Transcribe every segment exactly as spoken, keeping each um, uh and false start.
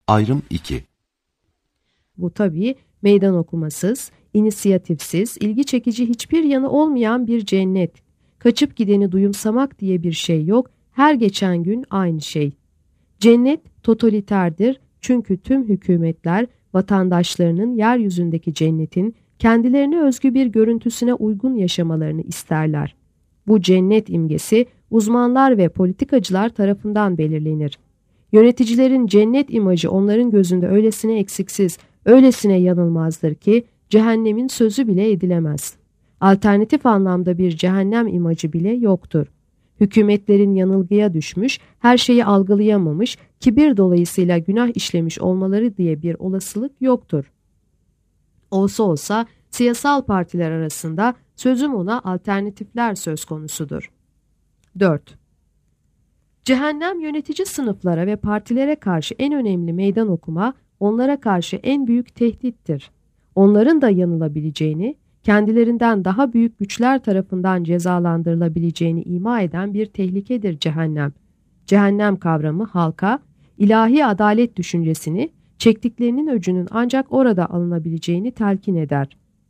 Ayrım iki. Bu tabii meydan okumasız, inisiyatifsiz, ilgi çekici hiçbir yanı olmayan bir cennet. Kaçıp gideni duyumsamak diye bir şey yok, her geçen gün aynı şey. Cennet totaliterdir çünkü tüm hükümetler vatandaşlarının yeryüzündeki cennetin kendilerine özgü bir görüntüsüne uygun yaşamalarını isterler. Bu cennet imgesi uzmanlar ve politikacılar tarafından belirlenir. Yöneticilerin cennet imajı onların gözünde öylesine eksiksiz, öylesine yanılmazdır ki cehennemin sözü bile edilemez. Alternatif anlamda bir cehennem imajı bile yoktur. Hükümetlerin yanılgıya düşmüş, her şeyi algılayamamış, kibir dolayısıyla günah işlemiş olmaları diye bir olasılık yoktur. Olsa olsa siyasal partiler arasında sözüm ona alternatifler söz konusudur. dört. Cehennem yönetici sınıflara ve partilere karşı en önemli meydan okuma, onlara karşı en büyük tehdittir. Onların da yanılabileceğini, kendilerinden daha büyük güçler tarafından cezalandırılabileceğini ima eden bir tehlikedir cehennem. Cehennem kavramı halka, ilahi adalet düşüncesini, çektiklerinin öcünün ancak orada alınabileceğini telkin eder.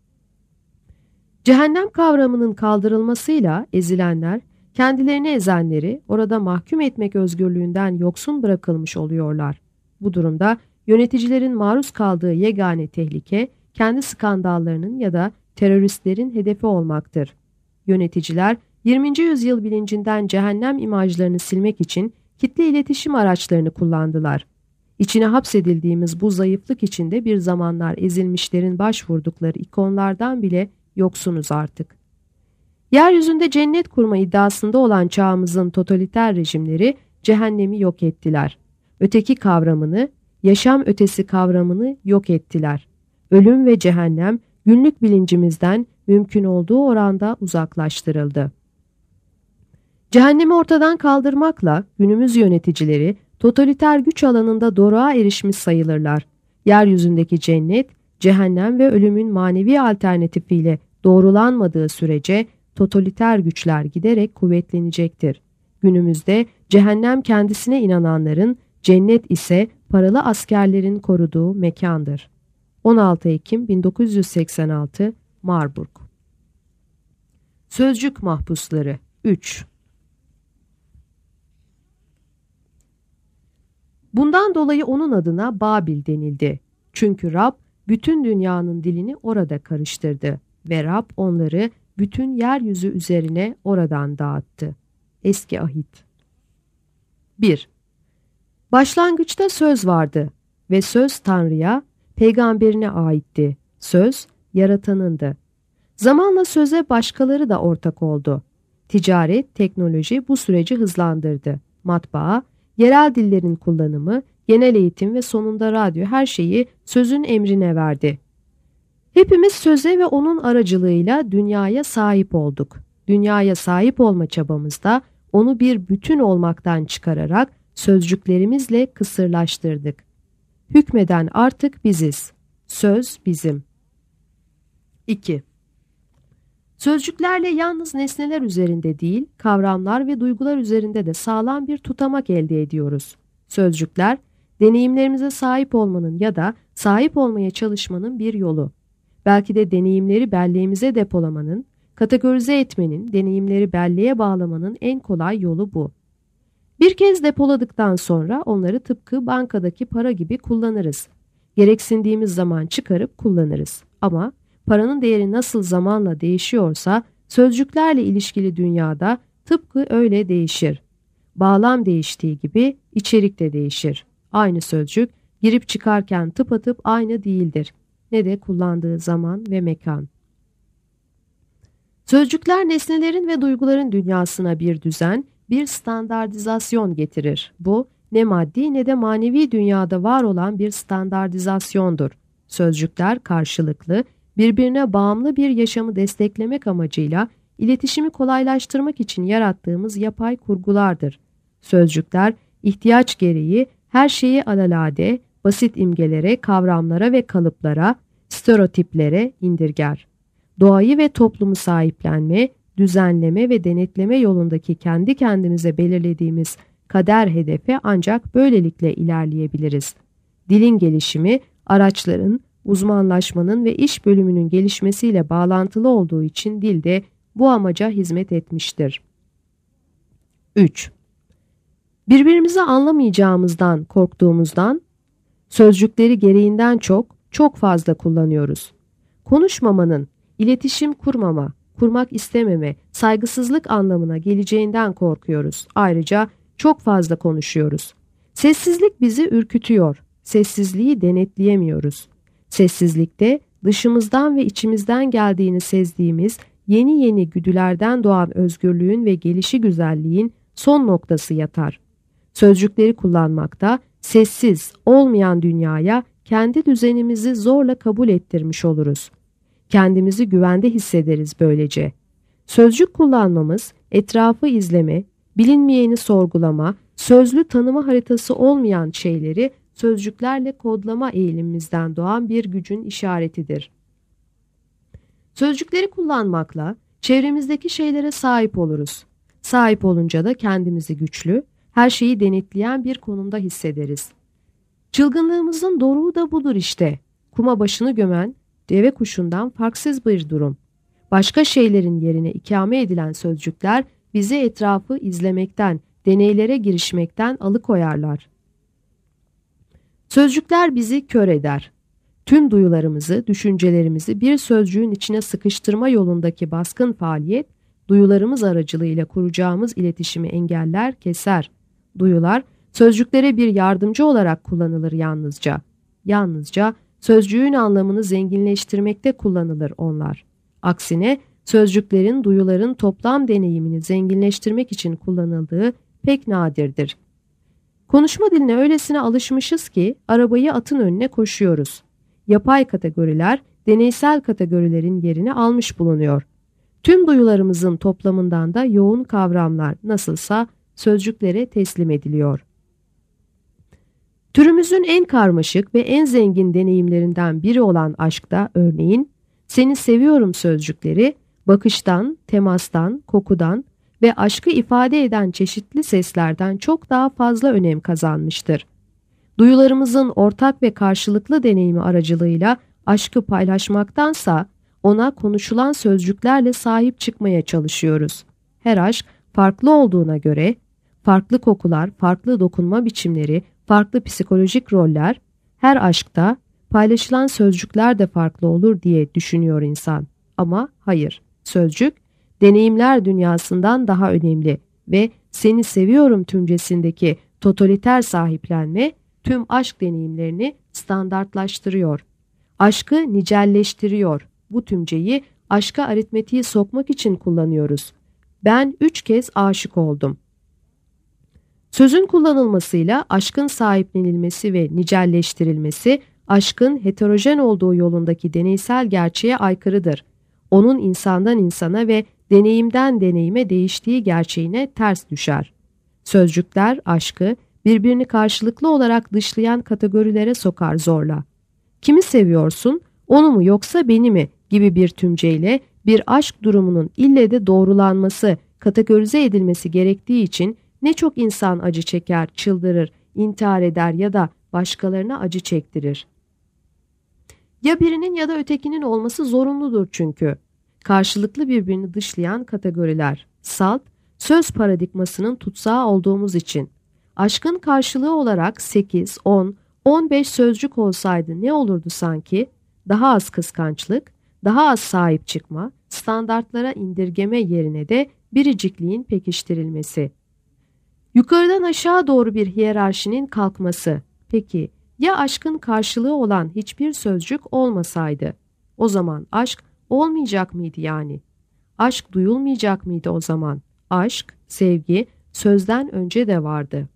Cehennem kavramının kaldırılmasıyla ezilenler, kendilerini ezenleri orada mahkum etmek özgürlüğünden yoksun bırakılmış oluyorlar. Bu durumda yöneticilerin maruz kaldığı yegane tehlike, kendi skandallarının ya da teröristlerin hedefi olmaktır. Yöneticiler, yirminci yüzyıl bilincinden cehennem imajlarını silmek için kitle iletişim araçlarını kullandılar. İçine hapsedildiğimiz bu zayıflık içinde bir zamanlar ezilmişlerin başvurdukları ikonlardan bile yoksunuz artık. Yeryüzünde cennet kurma iddiasında olan çağımızın totaliter rejimleri cehennemi yok ettiler. Öteki kavramını, yaşam ötesi kavramını yok ettiler. Ölüm ve cehennem günlük bilincimizden mümkün olduğu oranda uzaklaştırıldı. Cehennemi ortadan kaldırmakla günümüz yöneticileri totaliter güç alanında doruğa erişmiş sayılırlar. Yeryüzündeki cennet, cehennem ve ölümün manevi alternatifiyle doğrulanmadığı sürece totaliter güçler giderek kuvvetlenecektir. Günümüzde cehennem kendisine inananların, cennet ise paralı askerlerin koruduğu mekandır. on altı Ekim bin dokuz yüz seksen altı Marburg. Sözcük mahpusları üç. Bundan dolayı onun adına Babil denildi. Çünkü Rab bütün dünyanın dilini orada karıştırdı ve Rab onları bütün yeryüzü üzerine oradan dağıttı. Eski Ahit. bir. Başlangıçta söz vardı ve söz Tanrı'ya, peygamberine aitti. Söz, yaratanındı. Zamanla söze başkaları da ortak oldu. Ticaret, teknoloji bu süreci hızlandırdı. Matbaa, yerel dillerin kullanımı, genel eğitim ve sonunda radyo her şeyi sözün emrine verdi. Hepimiz söze ve onun aracılığıyla dünyaya sahip olduk. Dünyaya sahip olma çabamızda onu bir bütün olmaktan çıkararak sözcüklerimizle kısırlaştırdık. Hükmeden artık biziz. Söz bizim. iki. Sözcüklerle yalnız nesneler üzerinde değil, kavramlar ve duygular üzerinde de sağlam bir tutamak elde ediyoruz. Sözcükler, deneyimlerimize sahip olmanın ya da sahip olmaya çalışmanın bir yolu. Belki de deneyimleri belleğimize depolamanın, kategorize etmenin, deneyimleri belleğe bağlamanın en kolay yolu bu. Bir kez depoladıktan sonra onları tıpkı bankadaki para gibi kullanırız. Gereksindiğimiz zaman çıkarıp kullanırız. Ama paranın değeri nasıl zamanla değişiyorsa sözcüklerle ilişkili dünyada tıpkı öyle değişir. Bağlam değiştiği gibi içerik de değişir. Aynı sözcük girip çıkarken tıpatıp aynı değildir. Ne de kullandığı zaman ve mekan. Sözcükler nesnelerin ve duyguların dünyasına bir düzen, bir standartizasyon getirir. Bu ne maddi ne de manevi dünyada var olan bir standartizasyondur. Sözcükler karşılıklı, birbirine bağımlı bir yaşamı desteklemek amacıyla iletişimi kolaylaştırmak için yarattığımız yapay kurgulardır. Sözcükler ihtiyaç gereği her şeyi alelade, basit imgelere, kavramlara ve kalıplara, stereotiplere indirger. Doğayı ve toplumu sahiplenme, düzenleme ve denetleme yolundaki kendi kendimize belirlediğimiz kader hedefe ancak böylelikle ilerleyebiliriz. Dilin gelişimi, araçların, uzmanlaşmanın ve iş bölümünün gelişmesiyle bağlantılı olduğu için dil de bu amaca hizmet etmiştir. üç. Birbirimizi anlamayacağımızdan korktuğumuzdan sözcükleri gereğinden çok, çok fazla kullanıyoruz. Konuşmamanın, iletişim kurmama, kurmak istememe, saygısızlık anlamına geleceğinden korkuyoruz. Ayrıca çok fazla konuşuyoruz. Sessizlik bizi ürkütüyor. Sessizliği denetleyemiyoruz. Sessizlikte dışımızdan ve içimizden geldiğini sezdiğimiz yeni yeni güdülerden doğan özgürlüğün ve gelişi güzelliğin son noktası yatar. Sözcükleri kullanmakta sessiz olmayan dünyaya kendi düzenimizi zorla kabul ettirmiş oluruz. Kendimizi güvende hissederiz böylece. Sözcük kullanmamız, etrafı izleme, bilinmeyeni sorgulama, sözlü tanıma haritası olmayan şeyleri sözcüklerle kodlama eğilimimizden doğan bir gücün işaretidir. Sözcükleri kullanmakla çevremizdeki şeylere sahip oluruz. Sahip olunca da kendimizi güçlü, her şeyi denetleyen bir konumda hissederiz. Çılgınlığımızın doruğu da budur işte. Kuma başını gömen deve kuşundan farksız bir durum. Başka şeylerin yerine ikame edilen sözcükler bizi etrafı izlemekten, deneylere girişmekten alıkoyarlar. Sözcükler bizi kör eder. Tüm duyularımızı, düşüncelerimizi bir sözcüğün içine sıkıştırma yolundaki baskın faaliyet, duyularımız aracılığıyla kuracağımız iletişimi engeller, keser. Duyular, sözcüklere bir yardımcı olarak kullanılır yalnızca. Yalnızca sözcüğün anlamını zenginleştirmekte kullanılır onlar. Aksine sözcüklerin duyuların toplam deneyimini zenginleştirmek için kullanıldığı pek nadirdir. Konuşma diline öylesine alışmışız ki arabayı atın önüne koşuyoruz. Yapay kategoriler deneysel kategorilerin yerini almış bulunuyor. Tüm duyularımızın toplamından da yoğun kavramlar nasılsa sözcüklere teslim ediliyor. Türümüzün en karmaşık ve en zengin deneyimlerinden biri olan aşkta örneğin "seni seviyorum" sözcükleri bakıştan, temastan, kokudan ve aşkı ifade eden çeşitli seslerden çok daha fazla önem kazanmıştır. Duyularımızın ortak ve karşılıklı deneyimi aracılığıyla aşkı paylaşmaktansa ona konuşulan sözcüklerle sahip çıkmaya çalışıyoruz. Her aşk farklı olduğuna göre farklı kokular, farklı dokunma biçimleri, farklı psikolojik roller, her aşkta paylaşılan sözcükler de farklı olur diye düşünüyor insan. Ama hayır, sözcük deneyimler dünyasından daha önemli ve "seni seviyorum" tümcesindeki totaliter sahiplenme tüm aşk deneyimlerini standartlaştırıyor. Aşkı nicelleştiriyor. Bu tümceyi aşka aritmetiği sokmak için kullanıyoruz. Ben üç kez aşık oldum. Sözün kullanılmasıyla aşkın sahiplenilmesi ve nicelleştirilmesi, aşkın heterojen olduğu yolundaki deneysel gerçeğe aykırıdır. Onun insandan insana ve deneyimden deneyime değiştiği gerçeğine ters düşer. Sözcükler aşkı birbirini karşılıklı olarak dışlayan kategorilere sokar zorla. Kimi seviyorsun, onu mu yoksa beni mi gibi bir tümceyle bir aşk durumunun ille de doğrulanması, kategorize edilmesi gerektiği için ne çok insan acı çeker, çıldırır, intihar eder ya da başkalarına acı çektirir. Ya birinin ya da ötekinin olması zorunludur çünkü. Karşılıklı birbirini dışlayan kategoriler, salt, söz paradigmasının tutsağı olduğumuz için. Aşkın karşılığı olarak sekiz, on, on beş sözcük olsaydı ne olurdu sanki? Daha az kıskançlık, daha az sahip çıkma, standartlara indirgeme yerine de biricikliğin pekiştirilmesi. Yukarıdan aşağı doğru bir hiyerarşinin kalkması. Peki ya aşkın karşılığı olan hiçbir sözcük olmasaydı? O zaman aşk olmayacak mıydı yani? Aşk duyulmayacak mıydı o zaman? Aşk, sevgi sözden önce de vardı.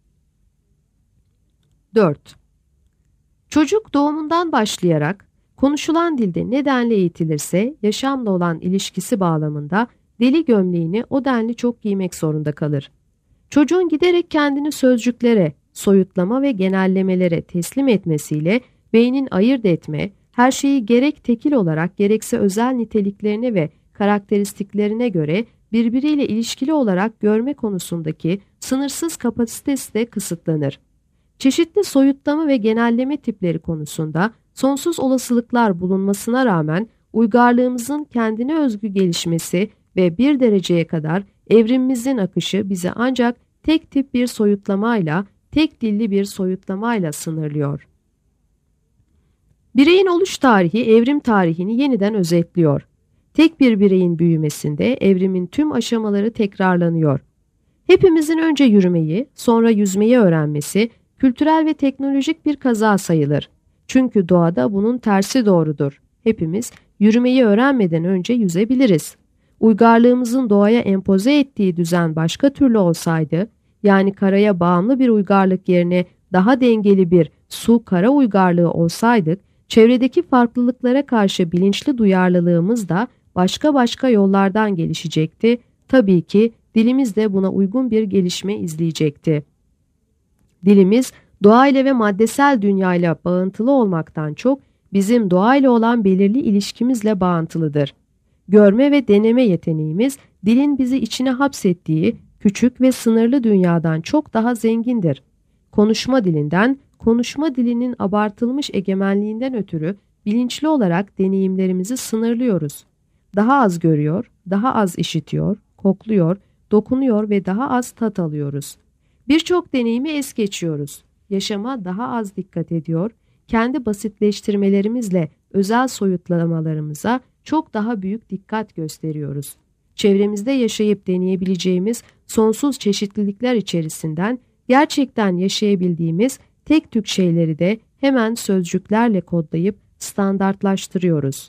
dört. Çocuk doğumundan başlayarak konuşulan dilde ne denli eğitilirse yaşamla olan ilişkisi bağlamında deli gömleğini o denli çok giymek zorunda kalır. Çocuğun giderek kendini sözcüklere, soyutlama ve genellemelere teslim etmesiyle beynin ayırt etme, her şeyi gerek tekil olarak gerekse özel niteliklerine ve karakteristiklerine göre birbiriyle ilişkili olarak görme konusundaki sınırsız kapasitesi de kısıtlanır. Çeşitli soyutlama ve genelleme tipleri konusunda sonsuz olasılıklar bulunmasına rağmen uygarlığımızın kendine özgü gelişmesi ve bir dereceye kadar evrimimizin akışı bizi ancak tek tip bir soyutlamayla, tek dilli bir soyutlamayla sınırlıyor. Bireyin oluş tarihi evrim tarihini yeniden özetliyor. Tek bir bireyin büyümesinde evrimin tüm aşamaları tekrarlanıyor. Hepimizin önce yürümeyi, sonra yüzmeyi öğrenmesi kültürel ve teknolojik bir kaza sayılır. Çünkü doğada bunun tersi doğrudur. Hepimiz yürümeyi öğrenmeden önce yüzebiliriz. Uygarlığımızın doğaya empoze ettiği düzen başka türlü olsaydı, yani karaya bağımlı bir uygarlık yerine daha dengeli bir su-kara uygarlığı olsaydık, çevredeki farklılıklara karşı bilinçli duyarlılığımız da başka başka yollardan gelişecekti. Tabii ki dilimiz de buna uygun bir gelişme izleyecekti. Dilimiz doğayla ve maddesel dünyayla bağıntılı olmaktan çok bizim doğayla olan belirli ilişkimizle bağıntılıdır. Görme ve deneme yeteneğimiz dilin bizi içine hapsettiği küçük ve sınırlı dünyadan çok daha zengindir. Konuşma dilinden, konuşma dilinin abartılmış egemenliğinden ötürü bilinçli olarak deneyimlerimizi sınırlıyoruz. Daha az görüyor, daha az işitiyor, kokluyor, dokunuyor ve daha az tat alıyoruz. Birçok deneyimi es geçiyoruz. Yaşama daha az dikkat ediyor, kendi basitleştirmelerimizle özel soyutlamalarımıza çok daha büyük dikkat gösteriyoruz. Çevremizde yaşayıp deneyebileceğimiz sonsuz çeşitlilikler içerisinden gerçekten yaşayabildiğimiz tek tük şeyleri de hemen sözcüklerle kodlayıp standartlaştırıyoruz.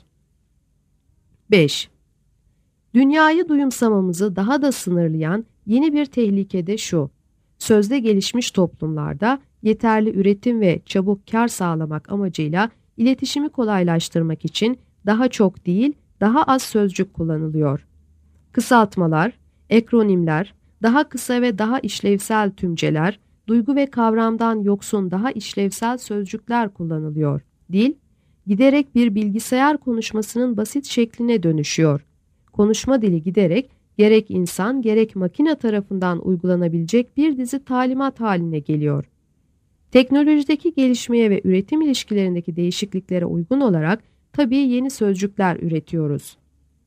beş. Dünyayı duyumsamamızı daha da sınırlayan yeni bir tehlike de şu. Sözde gelişmiş toplumlarda yeterli üretim ve çabuk kar sağlamak amacıyla iletişimi kolaylaştırmak için daha çok değil, daha az sözcük kullanılıyor. Kısaltmalar, ekronimler, daha kısa ve daha işlevsel tümceler, duygu ve kavramdan yoksun daha işlevsel sözcükler kullanılıyor. Dil, giderek bir bilgisayar konuşmasının basit şekline dönüşüyor. Konuşma dili giderek gerek insan gerek makine tarafından uygulanabilecek bir dizi talimat haline geliyor. Teknolojideki gelişmeye ve üretim ilişkilerindeki değişikliklere uygun olarak tabii yeni sözcükler üretiyoruz.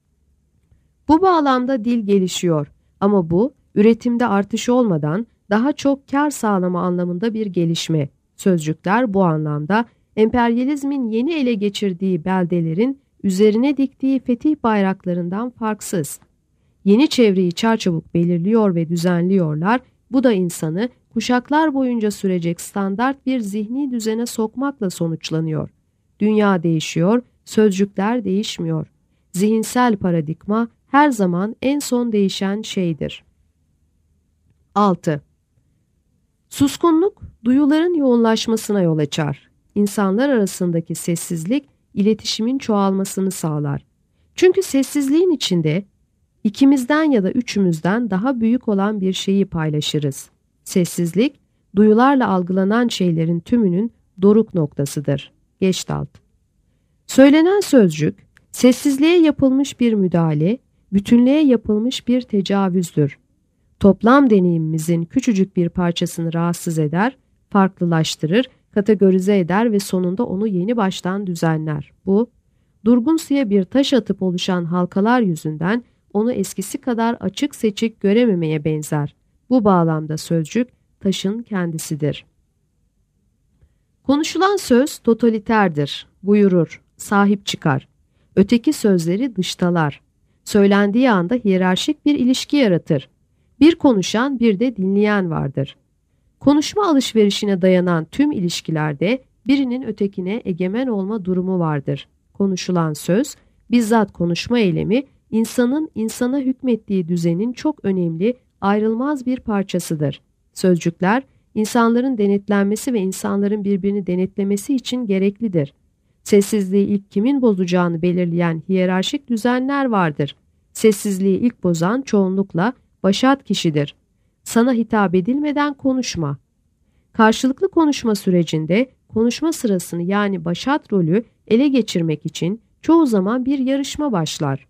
Bu bağlamda dil gelişiyor ama bu üretimde artış olmadan daha çok kar sağlama anlamında bir gelişme. Sözcükler bu anlamda emperyalizmin yeni ele geçirdiği beldelerin üzerine diktiği fetih bayraklarından farksız. Yeni çevreyi çarçabuk belirliyor ve düzenliyorlar. Bu da insanı kuşaklar boyunca sürecek standart bir zihni düzene sokmakla sonuçlanıyor. Dünya değişiyor, sözcükler değişmiyor. Zihinsel paradigma her zaman en son değişen şeydir. altı. Suskunluk, duyuların yoğunlaşmasına yol açar. İnsanlar arasındaki sessizlik, iletişimin çoğalmasını sağlar. Çünkü sessizliğin içinde ikimizden ya da üçümüzden daha büyük olan bir şeyi paylaşırız. Sessizlik, duyularla algılanan şeylerin tümünün doruk noktasıdır. Gestalt. Söylenen sözcük, sessizliğe yapılmış bir müdahale, bütünlüğe yapılmış bir tecavüzdür. Toplam deneyimimizin küçücük bir parçasını rahatsız eder, farklılaştırır, kategorize eder ve sonunda onu yeni baştan düzenler. Bu, durgun suya bir taş atıp oluşan halkalar yüzünden onu eskisi kadar açık seçik görememeye benzer. Bu bağlamda sözcük taşın kendisidir. Konuşulan söz totaliterdir, buyurur, sahip çıkar. Öteki sözleri dıştalar. Söylendiği anda hiyerarşik bir ilişki yaratır. Bir konuşan bir de dinleyen vardır. Konuşma alışverişine dayanan tüm ilişkilerde birinin ötekine egemen olma durumu vardır. Konuşulan söz, bizzat konuşma eylemi, insanın insana hükmettiği düzenin çok önemli, ayrılmaz bir parçasıdır. Sözcükler, insanların denetlenmesi ve insanların birbirini denetlemesi için gereklidir. Sessizliği ilk kimin bozacağını belirleyen hiyerarşik düzenler vardır. Sessizliği ilk bozan çoğunlukla başat kişidir. Sana hitap edilmeden konuşma. Karşılıklı konuşma sürecinde konuşma sırasını yani başat rolü ele geçirmek için çoğu zaman bir yarışma başlar.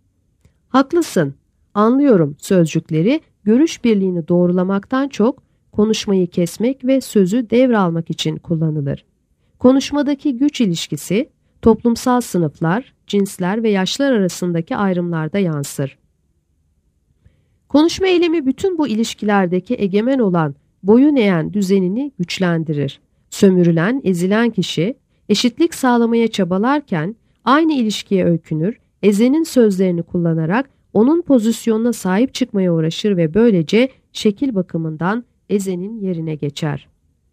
Haklısın, anlıyorum sözcükleri görüş birliğini doğrulamaktan çok konuşmayı kesmek ve sözü devralmak için kullanılır. Konuşmadaki güç ilişkisi, toplumsal sınıflar, cinsler ve yaşlar arasındaki ayrımlarda yansır. Konuşma eylemi bütün bu ilişkilerdeki egemen olan boyun eğen düzenini güçlendirir. Sömürülen, ezilen kişi, eşitlik sağlamaya çabalarken aynı ilişkiye öykünür, ezenin sözlerini kullanarak onun pozisyonuna sahip çıkmaya uğraşır ve böylece şekil bakımından ezenin yerine geçer.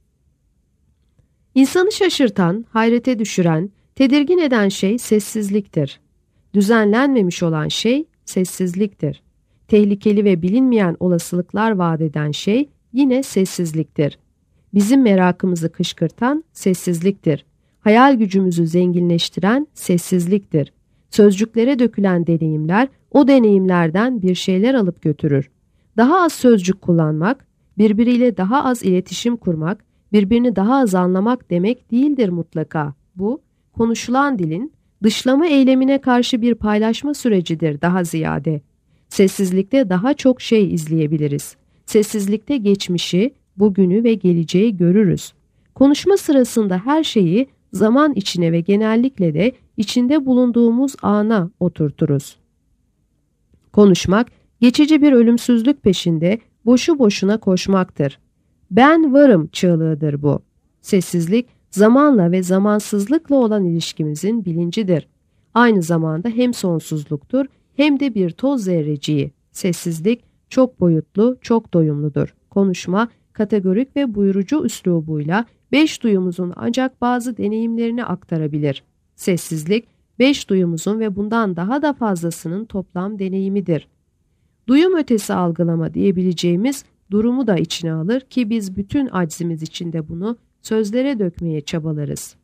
İnsanı şaşırtan, hayrete düşüren, tedirgin eden şey sessizliktir. Düzenlenmemiş olan şey sessizliktir. Tehlikeli ve bilinmeyen olasılıklar vaat eden şey yine sessizliktir. Bizim merakımızı kışkırtan sessizliktir. Hayal gücümüzü zenginleştiren sessizliktir. Sözcüklere dökülen deneyimler o deneyimlerden bir şeyler alıp götürür. Daha az sözcük kullanmak, birbiriyle daha az iletişim kurmak, birbirini daha az anlamak demek değildir mutlaka. Bu, konuşulan dilin dışlama eylemine karşı bir paylaşma sürecidir daha ziyade. Sessizlikte daha çok şey izleyebiliriz. Sessizlikte geçmişi, bugünü ve geleceği görürüz. Konuşma sırasında her şeyi zaman içine ve genellikle de içinde bulunduğumuz ana oturturuz. Konuşmak, geçici bir ölümsüzlük peşinde boşu boşuna koşmaktır. Ben varım çığlığıdır bu. Sessizlik, zamanla ve zamansızlıkla olan ilişkimizin bilincidir. Aynı zamanda hem sonsuzluktur hem de bir toz zerreciği. Sessizlik çok boyutlu, çok doyumludur. Konuşma, kategorik ve buyurucu üslubuyla beş duyumuzun ancak bazı deneyimlerini aktarabilir. Sessizlik, beş duyumuzun ve bundan daha da fazlasının toplam deneyimidir. Duyum ötesi algılama diyebileceğimiz durumu da içine alır ki biz bütün aczimiz içinde bunu sözlere dökmeye çabalarız.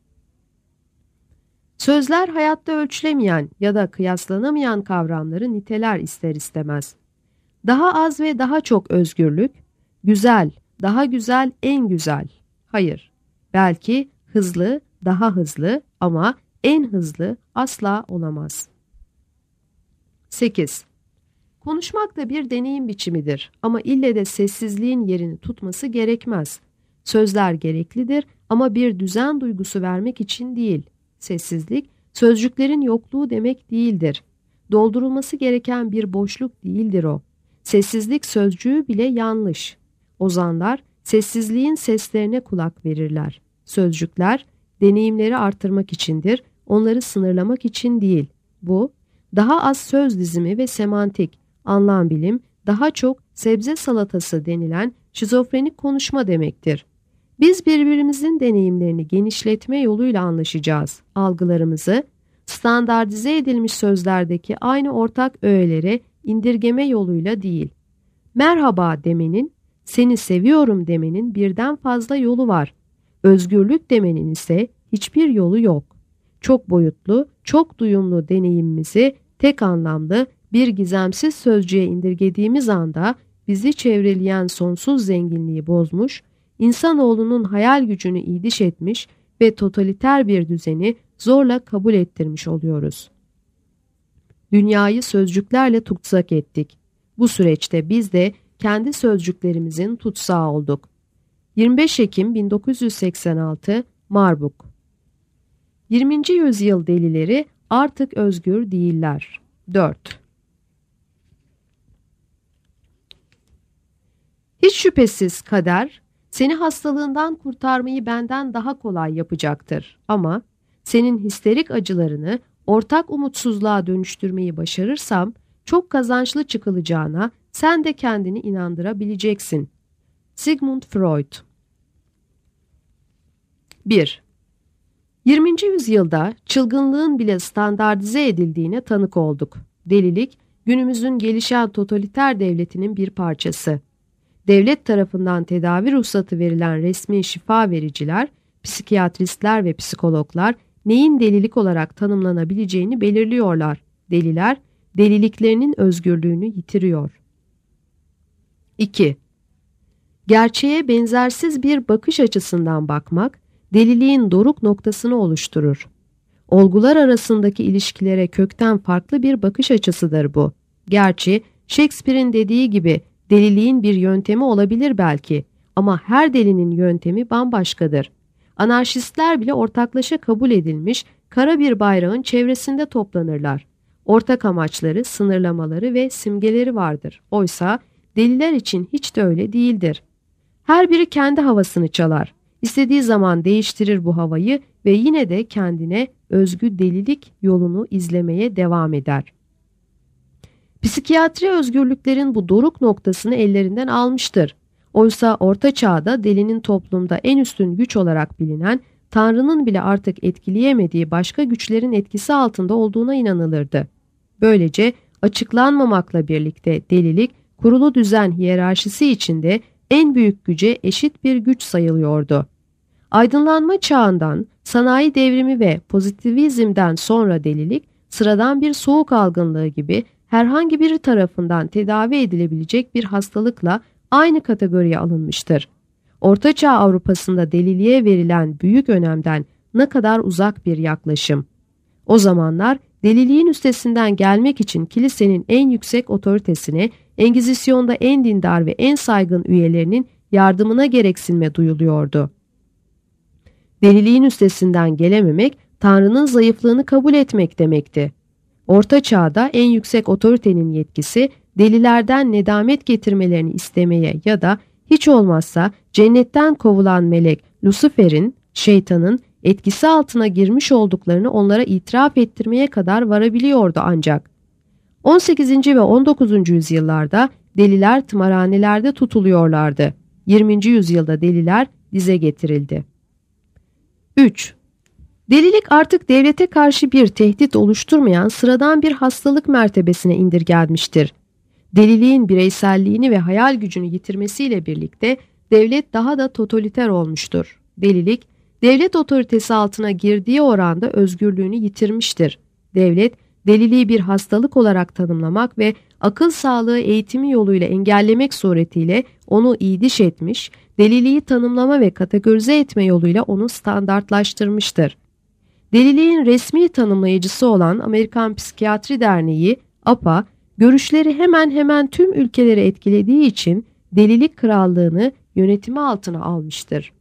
Sözler hayatta ölçülemeyen ya da kıyaslanamayan kavramları niteler ister istemez. Daha az ve daha çok özgürlük, güzel, daha güzel, en güzel. Hayır, belki hızlı, daha hızlı ama en hızlı asla olamaz. sekiz. Konuşmak da bir deneyim biçimidir ama ille de sessizliğin yerini tutması gerekmez. Sözler gereklidir ama bir düzen duygusu vermek için değil. Sessizlik, sözcüklerin yokluğu demek değildir. Doldurulması gereken bir boşluk değildir o. Sessizlik sözcüğü bile yanlış. Ozanlar sessizliğin seslerine kulak verirler. Sözcükler deneyimleri artırmak içindir, onları sınırlamak için değil. Bu, daha az söz dizimi ve semantik, anlam bilim, daha çok sebze salatası denilen şizofrenik konuşma demektir. Biz birbirimizin deneyimlerini genişletme yoluyla anlaşacağız. Algılarımızı, standartize edilmiş sözlerdeki aynı ortak öğelere indirgeme yoluyla değil. Merhaba demenin, seni seviyorum demenin birden fazla yolu var. Özgürlük demenin ise hiçbir yolu yok. Çok boyutlu, çok duyumlu deneyimimizi tek anlamlı bir gizemsiz sözcüğe indirgediğimiz anda bizi çevreleyen sonsuz zenginliği bozmuş, insanoğlunun hayal gücünü idiş etmiş ve totaliter bir düzeni zorla kabul ettirmiş oluyoruz. Dünyayı sözcüklerle tutsak ettik. Bu süreçte biz de kendi sözcüklerimizin tutsağı olduk. yirmi beş Ekim bin dokuz yüz seksen altı Marburg. yirminci yüzyıl delileri artık özgür değiller. dört. Hiç şüphesiz kader, seni hastalığından kurtarmayı benden daha kolay yapacaktır. Ama senin histerik acılarını ortak umutsuzluğa dönüştürmeyi başarırsam çok kazançlı çıkılacağına sen de kendini inandırabileceksin. Sigmund Freud. bir. yirminci yüzyılda çılgınlığın bile standartize edildiğine tanık olduk. Delilik, günümüzün gelişen totaliter devletinin bir parçası. Devlet tarafından tedavi ruhsatı verilen resmi şifa vericiler, psikiyatristler ve psikologlar neyin delilik olarak tanımlanabileceğini belirliyorlar. Deliler, deliliklerinin özgürlüğünü yitiriyor. iki. Gerçeğe benzersiz bir bakış açısından bakmak, deliliğin doruk noktasını oluşturur. Olgular arasındaki ilişkilere kökten farklı bir bakış açısıdır bu. Gerçi Shakespeare'in dediği gibi deliliğin bir yöntemi olabilir belki Ama her delinin yöntemi bambaşkadır. Anarşistler bile ortaklaşa kabul edilmiş kara bir bayrağın çevresinde toplanırlar. Ortak amaçları, sınırlamaları ve simgeleri vardır. Oysa deliler için hiç de öyle değildir. Her biri kendi havasını çalar. İstediği zaman değiştirir bu havayı ve yine de kendine özgü delilik yolunu izlemeye devam eder. Psikiyatri özgürlüklerin bu doruk noktasını ellerinden almıştır. Oysa Orta Çağ'da delinin toplumda en üstün güç olarak bilinen, Tanrı'nın bile artık etkileyemediği başka güçlerin etkisi altında olduğuna inanılırdı. Böylece açıklanmamakla birlikte delilik, kurulu düzen hiyerarşisi içinde en büyük güce eşit bir güç sayılıyordu. Aydınlanma çağından, sanayi devrimi ve pozitivizmden sonra delilik, sıradan bir soğuk algınlığı gibi herhangi biri tarafından tedavi edilebilecek bir hastalıkla aynı kategoriye alınmıştır. Orta Çağ Avrupa'sında deliliğe verilen büyük önemden ne kadar uzak bir yaklaşım. O zamanlar deliliğin üstesinden gelmek için kilisenin en yüksek otoritesine, Engizisyon'da en dindar ve en saygın üyelerinin yardımına gereksinme duyuluyordu. Deliliğin üstesinden gelememek, Tanrı'nın zayıflığını kabul etmek demekti. Orta Çağ'da en yüksek otoritenin yetkisi, delilerden nedamet getirmelerini istemeye ya da hiç olmazsa cennetten kovulan melek Lucifer'in, şeytanın etkisi altına girmiş olduklarını onlara itiraf ettirmeye kadar varabiliyordu ancak. on sekizinci ve on dokuzuncu yüzyıllarda deliler tımarhanelerde tutuluyorlardı. yirminci yüzyılda deliler dize getirildi. üç. Delilik artık devlete karşı bir tehdit oluşturmayan sıradan bir hastalık mertebesine indirgenmiştir. Deliliğin bireyselliğini ve hayal gücünü yitirmesiyle birlikte devlet daha da totaliter olmuştur. Delilik, devlet otoritesi altına girdiği oranda özgürlüğünü yitirmiştir. Devlet, deliliği bir hastalık olarak tanımlamak ve akıl sağlığı eğitimi yoluyla engellemek suretiyle onu iydiş etmiş, deliliği tanımlama ve kategorize etme yoluyla onu standartlaştırmıştır. Deliliğin resmi tanımlayıcısı olan Amerikan Psikiyatri Derneği, A P A, görüşleri hemen hemen tüm ülkeleri etkilediği için delilik krallığını yönetimi altına almıştır.